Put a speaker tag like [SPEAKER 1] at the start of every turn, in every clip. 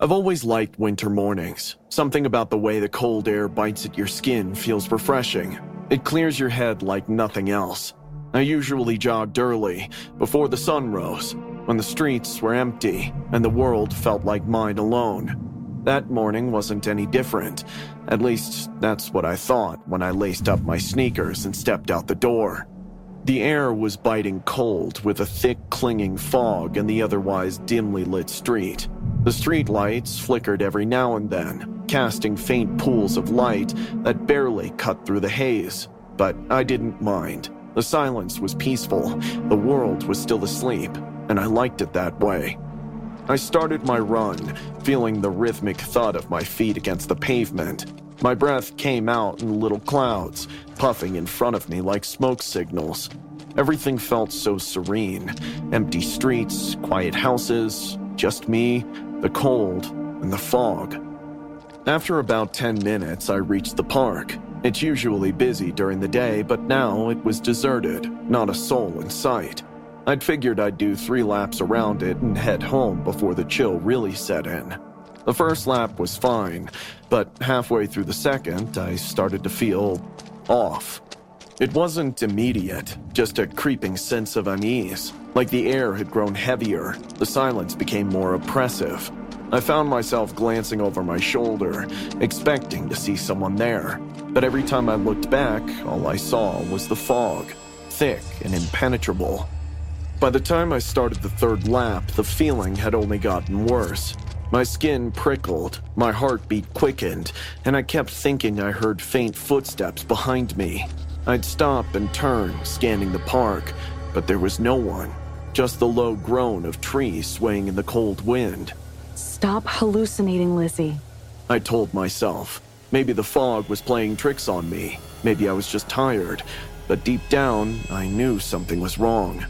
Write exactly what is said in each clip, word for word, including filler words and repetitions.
[SPEAKER 1] I've always liked winter mornings. Something about the way the cold air bites at your skin feels refreshing. It clears your head like nothing else. I usually jogged early, before the sun rose, when the streets were empty and the world felt like mine alone. That morning wasn't any different. At least, that's what I thought when I laced up my sneakers and stepped out the door. The air was biting cold with a thick, clinging fog in the otherwise dimly lit street. The street lights flickered every now and then, casting faint pools of light that barely cut through the haze. But I didn't mind. The silence was peaceful, the world was still asleep, and I liked it that way. I started my run, feeling the rhythmic thud of my feet against the pavement. My breath came out in little clouds, puffing in front of me like smoke signals. Everything felt so serene. Empty streets, quiet houses, just me, the cold, and the fog. After about ten minutes, I reached the park. It's usually busy during the day, but now it was deserted, not a soul in sight. I'd figured I'd do three laps around it and head home before the chill really set in. The first lap was fine, but halfway through the second, I started to feel off. It wasn't immediate, just a creeping sense of unease. Like the air had grown heavier, the silence became more oppressive. I found myself glancing over my shoulder, expecting to see someone there. But every time I looked back, all I saw was the fog, thick and impenetrable. By the time I started the third lap, the feeling had only gotten worse. My skin prickled, my heartbeat quickened, and I kept thinking I heard faint footsteps behind me. I'd stop and turn, scanning the park, but there was no one, just the low groan of trees swaying in the cold wind.
[SPEAKER 2] Stop hallucinating, Lizzie,
[SPEAKER 1] I told myself. Maybe the fog was playing tricks on me. Maybe I was just tired, but deep down, I knew something was wrong.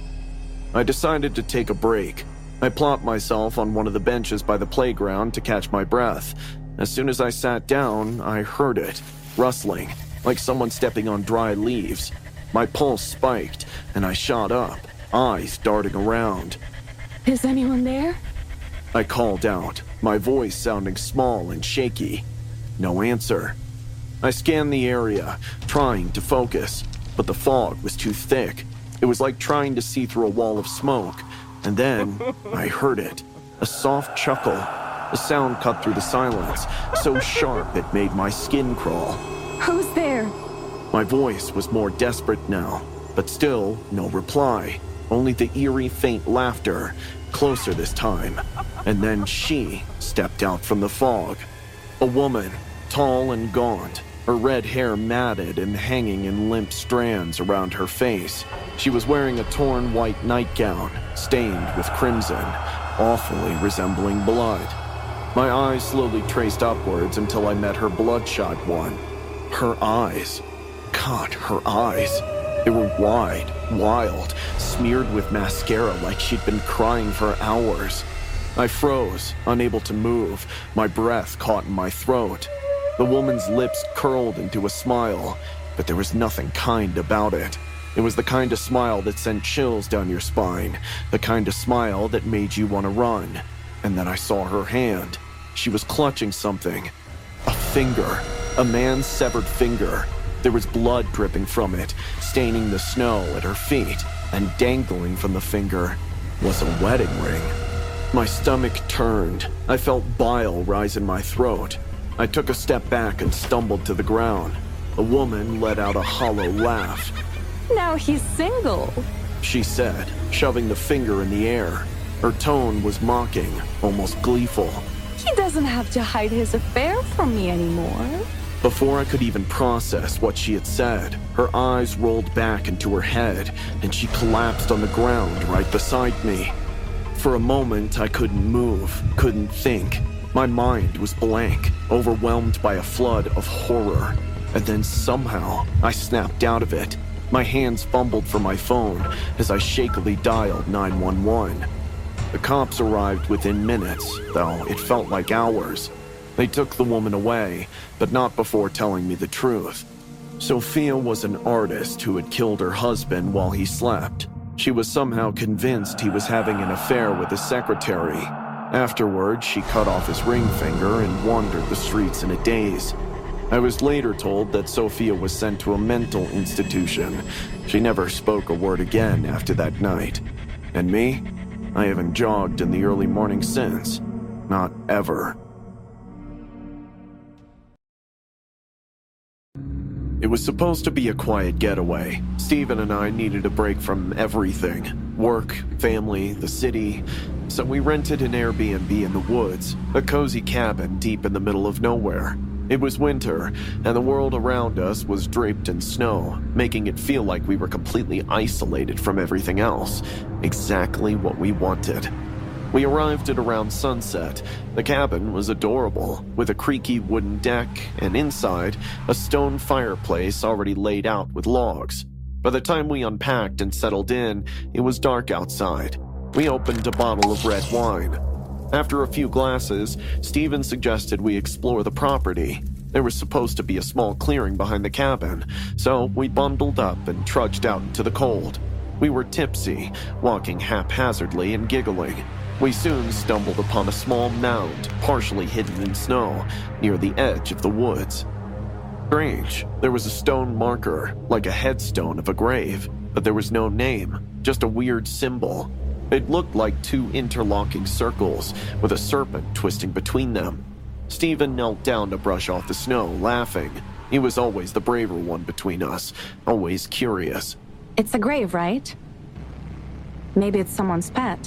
[SPEAKER 1] I decided to take a break. I plopped myself on one of the benches by the playground to catch my breath. As soon as I sat down, I heard it, rustling, like someone stepping on dry leaves. My pulse spiked, and I shot up, eyes darting around.
[SPEAKER 2] Is anyone there?
[SPEAKER 1] I called out, my voice sounding small and shaky. No answer. I scanned the area, trying to focus, but the fog was too thick. It was like trying to see through a wall of smoke. And then I heard it, a soft chuckle. The sound cut through the silence, so sharp it made my skin crawl.
[SPEAKER 2] Who's there?
[SPEAKER 1] My voice was more desperate now, but still no reply. Only the eerie, faint laughter, closer this time. And then she stepped out from the fog. A woman, tall and gaunt, her red hair matted and hanging in limp strands around her face. She was wearing a torn white nightgown, stained with crimson, awfully resembling blood. My eyes slowly traced upwards until I met her bloodshot one. Her eyes. God, her eyes. They were wide, wild, smeared with mascara like she'd been crying for hours. I froze, unable to move, my breath caught in my throat. The woman's lips curled into a smile, but there was nothing kind about it. It was the kind of smile that sent chills down your spine, the kind of smile that made you want to run. And then I saw her hand. She was clutching something. A finger. A man's severed finger. There was blood dripping from it, staining the snow at her feet, and dangling from the finger was a wedding ring. My stomach turned. I felt bile rise in my throat. I took a step back and stumbled to the ground. The woman let out a hollow laugh.
[SPEAKER 2] Now he's single,
[SPEAKER 1] she said, shoving the finger in the air. Her tone was mocking, almost gleeful.
[SPEAKER 2] He doesn't have to hide his affair from me anymore.
[SPEAKER 1] Before I could even process what she had said, her eyes rolled back into her head, and she collapsed on the ground right beside me. For a moment, I couldn't move, couldn't think. My mind was blank, overwhelmed by a flood of horror. And then somehow, I snapped out of it. My hands fumbled for my phone as I shakily dialed nine one one. The cops arrived within minutes, though it felt like hours. They took the woman away, but not before telling me the truth. Sophia was an artist who had killed her husband while he slept. She was somehow convinced he was having an affair with his secretary. Afterward, she cut off his ring finger and wandered the streets in a daze. I was later told that Sophia was sent to a mental institution. She never spoke a word again after that night. And me? I haven't jogged in the early morning since. Not ever. It was supposed to be a quiet getaway. Steven and I needed a break from everything. Work, family, the city. So we rented an Airbnb in the woods, a cozy cabin deep in the middle of nowhere. It was winter, and the world around us was draped in snow, making it feel like we were completely isolated from everything else. Exactly what we wanted. We arrived at around sunset. The cabin was adorable, with a creaky wooden deck, and inside, a stone fireplace already laid out with logs. By the time we unpacked and settled in, it was dark outside. We opened a bottle of red wine. After a few glasses, Steven suggested we explore the property. There was supposed to be a small clearing behind the cabin, so we bundled up and trudged out into the cold. We were tipsy, walking haphazardly and giggling. We soon stumbled upon a small mound, partially hidden in snow, near the edge of the woods. Strange, there was a stone marker, like a headstone of a grave, but there was no name, just a weird symbol. It looked like two interlocking circles, with a serpent twisting between them. Steven knelt down to brush off the snow, laughing. He was always the braver one between us, always curious.
[SPEAKER 2] It's a grave, right? Maybe it's someone's pet.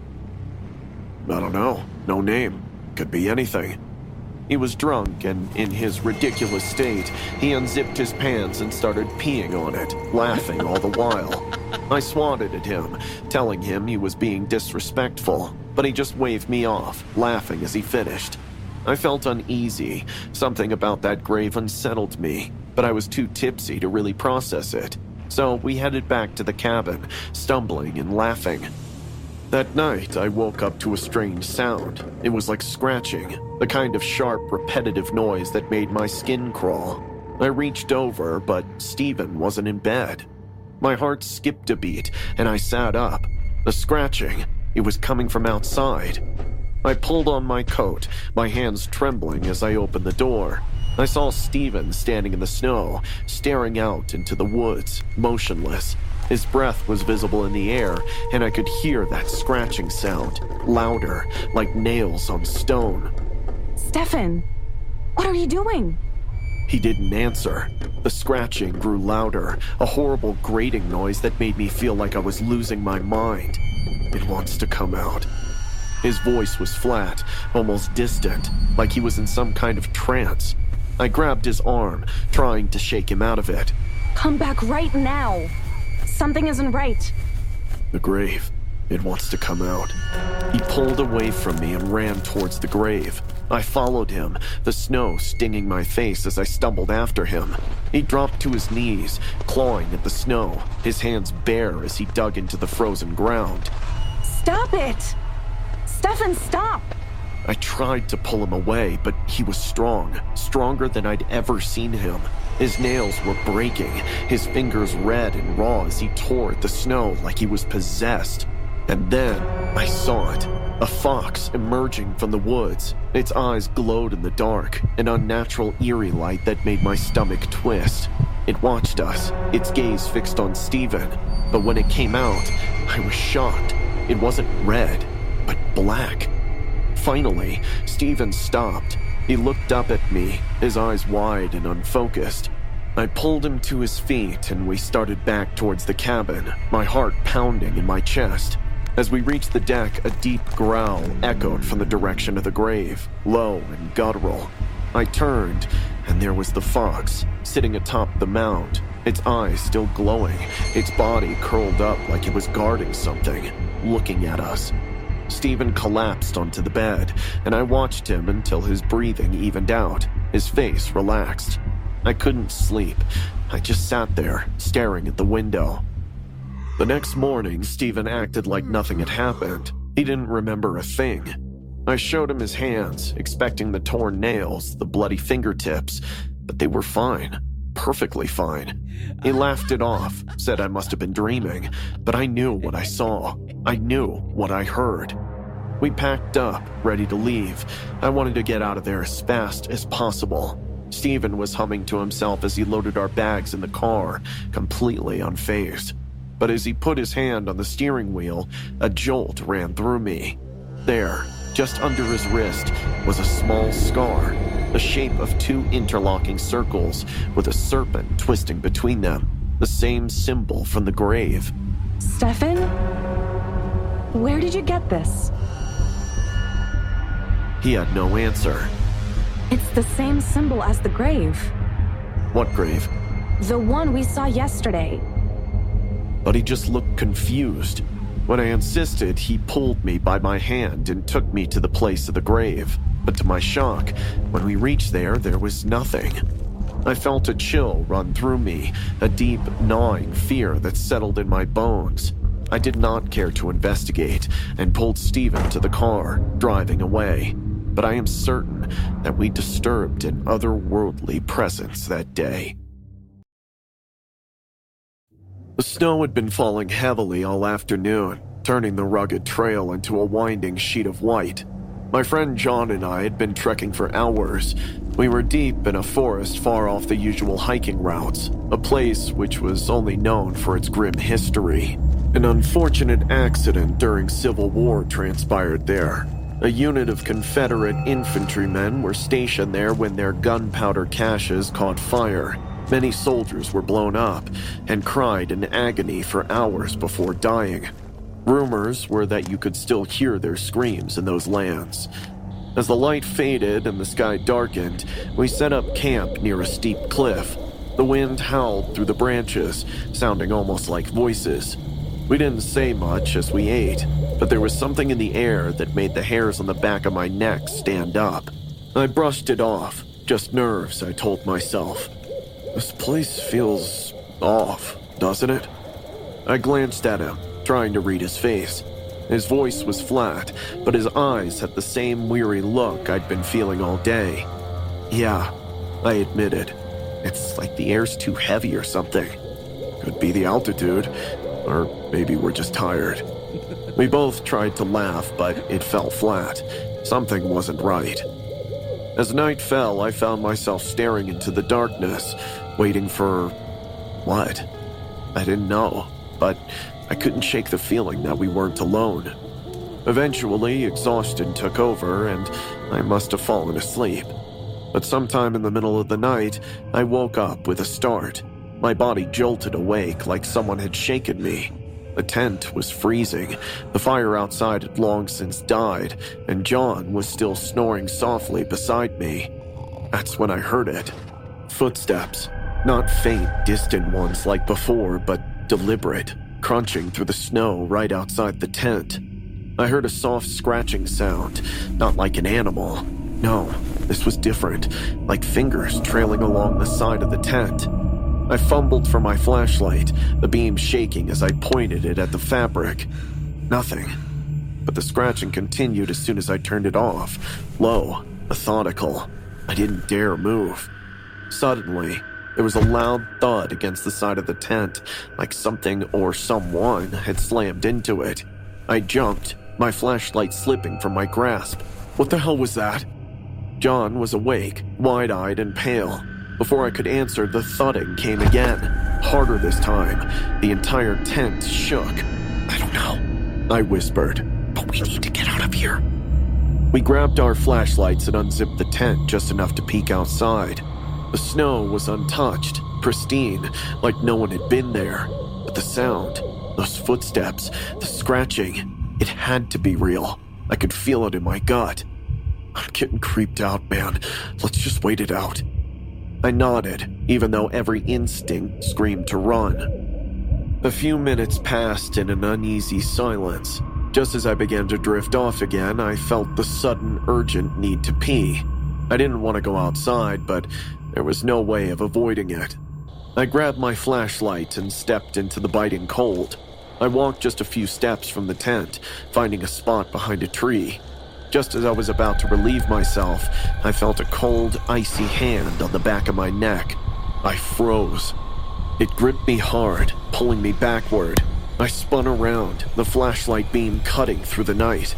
[SPEAKER 1] I don't know. No name. Could be anything. He was drunk, and in his ridiculous state, he unzipped his pants and started peeing on it, laughing all the while. I swatted at him, telling him he was being disrespectful, but he just waved me off, laughing as he finished. I felt uneasy. Something about that grave unsettled me, but I was too tipsy to really process it. So we headed back to the cabin, stumbling and laughing. That night, I woke up to a strange sound. It was like scratching, the kind of sharp, repetitive noise that made my skin crawl. I reached over, but Steven wasn't in bed. My heart skipped a beat, and I sat up. The scratching, it was coming from outside. I pulled on my coat, my hands trembling as I opened the door. I saw Steven standing in the snow, staring out into the woods, motionless. His breath was visible in the air, and I could hear that scratching sound, louder, like nails on stone.
[SPEAKER 2] Stefan, what are you doing?
[SPEAKER 1] He didn't answer. The scratching grew louder, a horrible grating noise that made me feel like I was losing my mind. It wants to come out. His voice was flat, almost distant, like he was in some kind of trance. I grabbed his arm, trying to shake him out of it.
[SPEAKER 2] Come back right now. Something isn't right.
[SPEAKER 1] The grave. It wants to come out. He pulled away from me and ran towards the grave. I followed him, the snow stinging my face as I stumbled after him. He dropped to his knees, clawing at the snow, his hands bare as he dug into the frozen ground.
[SPEAKER 2] Stop it! Stefan, stop!
[SPEAKER 1] I tried to pull him away, but he was strong, stronger than I'd ever seen him. His nails were breaking, his fingers red and raw as he tore at the snow like he was possessed. And then I saw it, a fox emerging from the woods. Its eyes glowed in the dark, an unnatural eerie light that made my stomach twist. It watched us, its gaze fixed on Steven, but when it came out, I was shocked. It wasn't red, but black. Finally, Steven stopped. He looked up at me, his eyes wide and unfocused. I pulled him to his feet and we started back towards the cabin, my heart pounding in my chest. As we reached the deck, a deep growl echoed from the direction of the grave, low and guttural. I turned, and there was the fox, sitting atop the mound, its eyes still glowing, its body curled up like it was guarding something, looking at us. Steven collapsed onto the bed, and I watched him until his breathing evened out, his face relaxed. I couldn't sleep. I just sat there, staring at the window. The next morning, Steven acted like nothing had happened. He didn't remember a thing. I showed him his hands, expecting the torn nails, the bloody fingertips, but they were fine. Perfectly fine. He laughed it off, said I must have been dreaming, but I knew what I saw. I knew what I heard. We packed up, ready to leave. I wanted to get out of there as fast as possible. Steven was humming to himself as he loaded our bags in the car, completely unfazed. But as he put his hand on the steering wheel, a jolt ran through me. There, just under his wrist, was a small scar, the shape of two interlocking circles with a serpent twisting between them, the same symbol from the grave.
[SPEAKER 2] Stefan? Where did you get this?
[SPEAKER 1] He had no answer.
[SPEAKER 2] It's the same symbol as the grave.
[SPEAKER 1] What grave?
[SPEAKER 2] The one we saw yesterday.
[SPEAKER 1] But he just looked confused. When I insisted, he pulled me by my hand and took me to the place of the grave. But to my shock, when we reached there, there was nothing. I felt a chill run through me, a deep, gnawing fear that settled in my bones. I did not care to investigate and pulled Steven to the car, driving away. But I am certain that we disturbed an otherworldly presence that day. The snow had been falling heavily all afternoon, turning the rugged trail into a winding sheet of white. My friend John and I had been trekking for hours. We were deep in a forest far off the usual hiking routes, a place which was only known for its grim history. An unfortunate accident during Civil War transpired there. A unit of Confederate infantrymen were stationed there when their gunpowder caches caught fire. Many soldiers were blown up and cried in agony for hours before dying. Rumors were that you could still hear their screams in those lands. As the light faded and the sky darkened, we set up camp near a steep cliff. The wind howled through the branches, sounding almost like voices. We didn't say much as we ate, but there was something in the air that made the hairs on the back of my neck stand up. I brushed it off. Just nerves, I told myself. This place feels off, doesn't it? I glanced at him, trying to read his face. His voice was flat, but his eyes had the same weary look I'd been feeling all day. Yeah, I admitted. It's like the air's too heavy or something. Could be the altitude, or maybe we're just tired. We both tried to laugh, but it fell flat. Something wasn't right. As night fell, I found myself staring into the darkness, waiting for... what? I didn't know, but I couldn't shake the feeling that we weren't alone. Eventually, exhaustion took over, and I must have fallen asleep. But sometime in the middle of the night, I woke up with a start. My body jolted awake like someone had shaken me. The tent was freezing, the fire outside had long since died, and John was still snoring softly beside me. That's when I heard it. Footsteps. Not faint, distant ones like before, but deliberate, crunching through the snow right outside the tent. I heard a soft scratching sound, not like an animal. No, this was different, like fingers trailing along the side of the tent. I fumbled for my flashlight, the beam shaking as I pointed it at the fabric. Nothing. But the scratching continued as soon as I turned it off, low, methodical. I didn't dare move. Suddenly, there was a loud thud against the side of the tent, like something or someone had slammed into it. I jumped, my flashlight slipping from my grasp. What the hell was that? John was awake, wide-eyed and pale. Before I could answer, the thudding came again, harder this time. The entire tent shook. I don't know, I whispered, but we need to get out of here. We grabbed our flashlights and unzipped the tent just enough to peek outside. The snow was untouched, pristine, like no one had been there. But the sound, those footsteps, the scratching, it had to be real. I could feel it in my gut. I'm getting creeped out, man. Let's just wait it out. I nodded, even though every instinct screamed to run. A few minutes passed in an uneasy silence. Just as I began to drift off again, I felt the sudden, urgent need to pee. I didn't want to go outside, but there was no way of avoiding it. I grabbed my flashlight and stepped into the biting cold. I walked just a few steps from the tent, finding a spot behind a tree. Just as I was about to relieve myself, I felt a cold, icy hand on the back of my neck. I froze. It gripped me hard, pulling me backward. I spun around, the flashlight beam cutting through the night.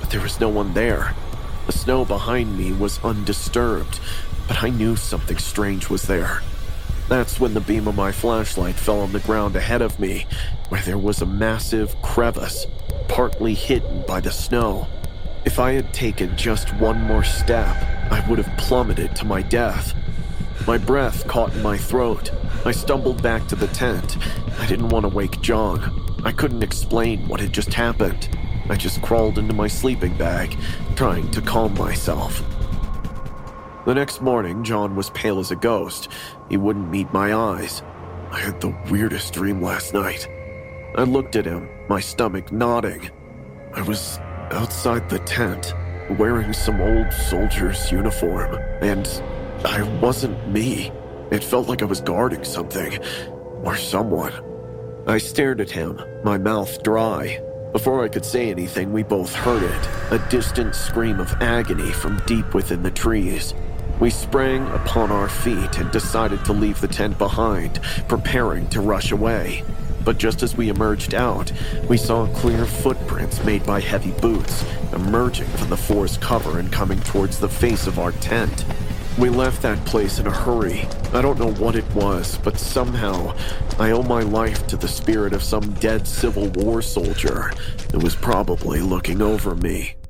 [SPEAKER 1] but there was no one there. The snow behind me was undisturbed, but I knew something strange was there. That's when the beam of my flashlight fell on the ground ahead of me, where there was a massive crevice, partly hidden by the snow. If I had taken just one more step, I would have plummeted to my death. My breath caught in my throat. I stumbled back to the tent. I didn't want to wake John. I couldn't explain what had just happened. I just crawled into my sleeping bag, trying to calm myself. The next morning, John was pale as a ghost. He wouldn't meet my eyes. I had the weirdest dream last night. I looked at him, my stomach knotting. I was outside the tent, wearing some old soldier's uniform, and I wasn't me. It felt like I was guarding something, or someone. I stared at him, my mouth dry. Before I could say anything, we both heard it, a distant scream of agony from deep within the trees. We sprang upon our feet and decided to leave the tent behind, preparing to rush away. But just as we emerged out, we saw clear footprints made by heavy boots, emerging from the forest cover and coming towards the face of our tent. We left that place in a hurry. I don't know what it was, but somehow I owe my life to the spirit of some dead Civil War soldier who was probably looking over me.